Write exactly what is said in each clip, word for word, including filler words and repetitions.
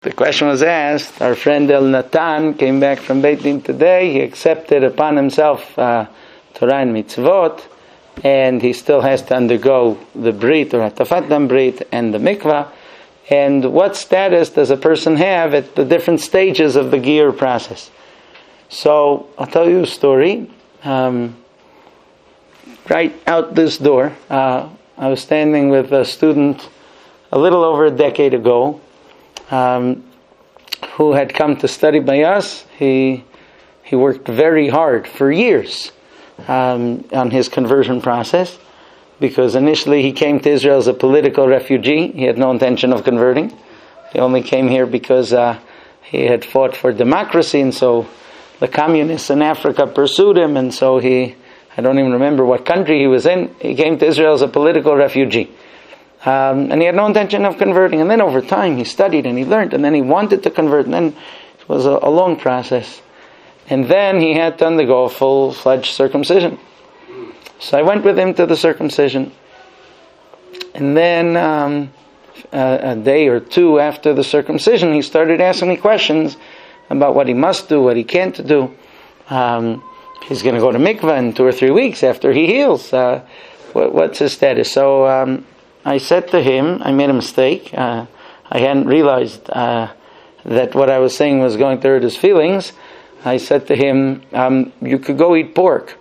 The question was asked, our friend El Natan came back from Beit Din today, he accepted upon himself uh, Torah and Mitzvot, and he still has to undergo the Brit or Hatafat Dam Brit and the Mikvah, and what status does a person have at the different stages of the Giyur process? So, I'll tell you a story. Um, right out this door, uh, I was standing with a student a little over a decade ago, Um, who had come to study by us. He he worked very hard for years um, on his conversion process, because initially he came to Israel as a political refugee. He had no intention of converting. He only came here because uh, he had fought for democracy, and so the communists in Africa pursued him, and so he, I don't even remember what country he was in, he came to Israel as a political refugee. Um, and he had no intention of converting. And then over time he studied and he learned, and then he wanted to convert, and then it was a, a long process. And then he had to undergo a full-fledged circumcision. So I went with him to the circumcision. And then um, a, a day or two after the circumcision, he started asking me questions about what he must do, what he can't do. Um, he's going to go to mikvah in two or three weeks after he heals. Uh, what, what's his status? So um, I said to him, I made a mistake. Uh, I hadn't realized uh, that what I was saying was going to hurt his feelings. I said to him, um, you could go eat pork.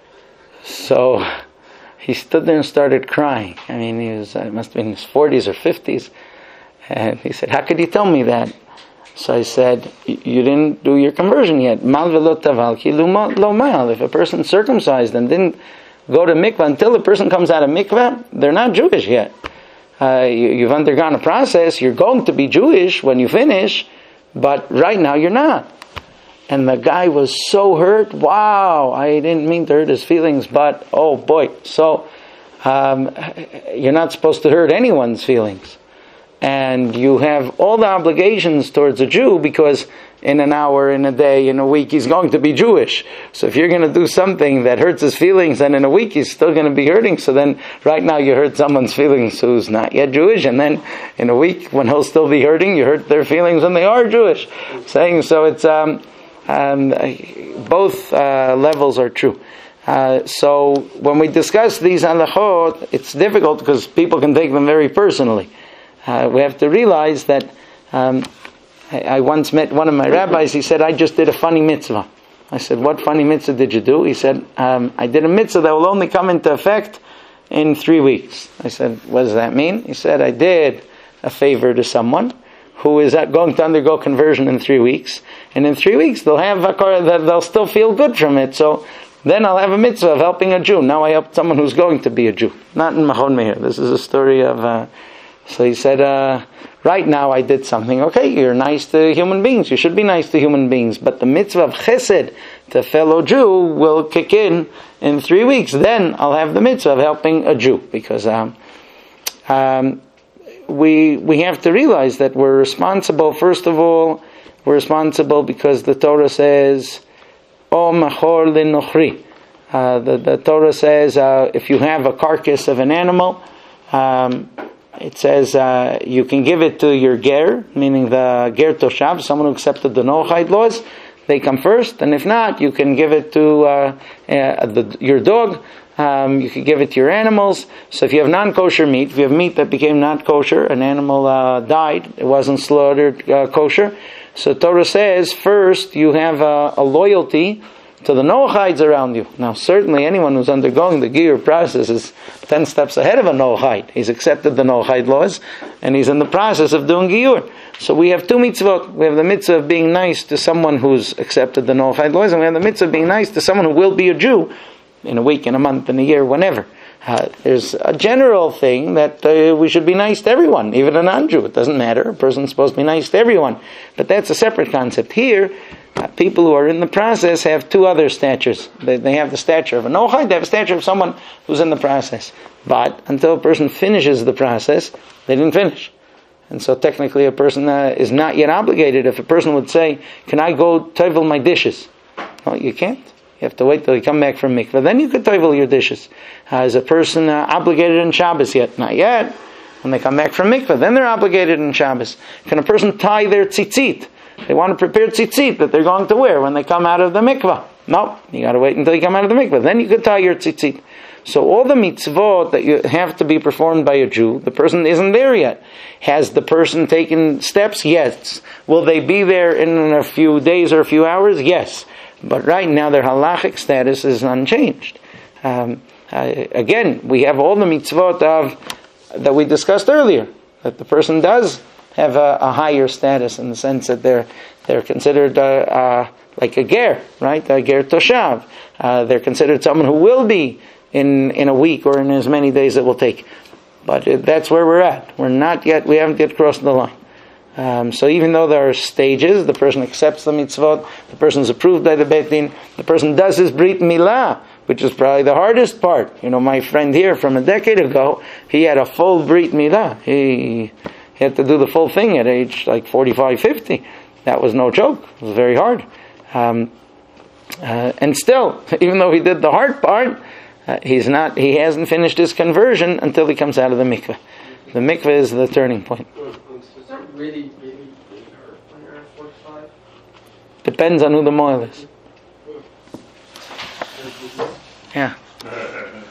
So he stood there and started crying. I mean, he was, it must have been in his forties or fifties. And he said, how could you tell me that? So I said, you didn't do your conversion yet. Mal velo taval ki lo mal. If a person circumcised and didn't go to mikvah, until the person comes out of mikvah, they're not Jewish yet. Uh, you, you've undergone a process. You're going to be Jewish when you finish, but right now you're not. And the guy was so hurt. Wow, I didn't mean to hurt his feelings, but oh boy. So um, you're not supposed to hurt anyone's feelings. And you have all the obligations towards a Jew, because in an hour, in a day, in a week, he's going to be Jewish. So if you're going to do something that hurts his feelings, then in a week he's still going to be hurting. So then right now you hurt someone's feelings who's not yet Jewish, and then in a week when he'll still be hurting, you hurt their feelings when they are Jewish. Saying so, it's um, um, both uh, levels are true. Uh, so when we discuss these halachot, it's difficult because people can take them very personally. Uh, we have to realize that um, I, I once met one of my rabbis. He said, I just did a funny mitzvah. I said, what funny mitzvah did you do? He said, um, I did a mitzvah that will only come into effect in three weeks. I said, what does that mean? He said, I did a favor to someone who is going to undergo conversion in three weeks. And in three weeks they'll have a, they'll still feel good from it. So then I'll have a mitzvah of helping a Jew. Now I helped someone who's going to be a Jew. Not in Machon Meir. This is a story of... Uh, So he said, uh, right now I did something. Okay, you're nice to human beings. You should be nice to human beings. But the mitzvah of chesed to a fellow Jew will kick in in three weeks. Then I'll have the mitzvah of helping a Jew. Because um, um, we we have to realize that we're responsible. First of all, we're responsible because the Torah says, O machor linochri. Uh, the, the Torah says, uh, if you have a carcass of an animal, um, it says uh, you can give it to your ger, meaning the ger toshav, someone who accepted the Noachide laws. They come first, and if not, you can give it to uh, uh, the, your dog. Um, you can give it to your animals. So if you have non-kosher meat, if you have meat that became not kosher, an animal uh, died, it wasn't slaughtered uh, kosher. So Torah says first you have a, a loyalty to the Noachides around you. Now, certainly anyone who's undergoing the Giyur process is ten steps ahead of a Noachide. He's accepted the Noachide laws, and he's in the process of doing Giyur. So we have two mitzvot. We have the mitzvah of being nice to someone who's accepted the Noachide laws, and we have the mitzvah of being nice to someone who will be a Jew in a week, in a month, in a year, whenever. Uh, there's a general thing that uh, we should be nice to everyone, even a non-Jew. It doesn't matter. A person's supposed to be nice to everyone. But that's a separate concept. Here, Uh, people who are in the process have two other statures. They, they have the stature of a Noachide, they have a stature of someone who's in the process. But until a person finishes the process, they didn't finish. And so technically a person uh, is not yet obligated. If a person would say, can I go toivel my dishes? Well, you can't. You have to wait till you come back from mikvah. Then you could toivel your dishes. Uh, is a person uh, obligated on Shabbos yet? Not yet. When they come back from mikveh, then they're obligated in Shabbos. Can a person tie their tzitzit? They want to prepare tzitzit that they're going to wear when they come out of the mikveh. No, you got to wait until you come out of the mikveh. Then you could tie your tzitzit. So all the mitzvot that you have to be performed by a Jew, the person isn't there yet. Has the person taken steps? Yes. Will they be there in a few days or a few hours? Yes. But right now their halachic status is unchanged. Um, uh, again, we have all the mitzvot of that we discussed earlier, that the person does have a, a higher status in the sense that they're they're considered uh, uh, like a ger, right? A ger toshav. Uh, they're considered someone who will be in in a week or in as many days it will take. But it, that's where we're at. We're not yet. We haven't yet crossed the line. Um, so even though there are stages, the person accepts the mitzvot, the person is approved by the Beit Din, the person does his brit milah, which is probably the hardest part. You know, my friend here from a decade ago, he had a full brit milah. He, he had to do the full thing at age like forty-five, fifty. That was no joke. It was very hard. Um, uh, and still, even though he did the hard part, uh, he's not. He hasn't finished his conversion until he comes out of the mikveh. The mikveh is the turning point. Is that really, really, really hurt when you're at forty-five? Depends on who the moil is. Yeah.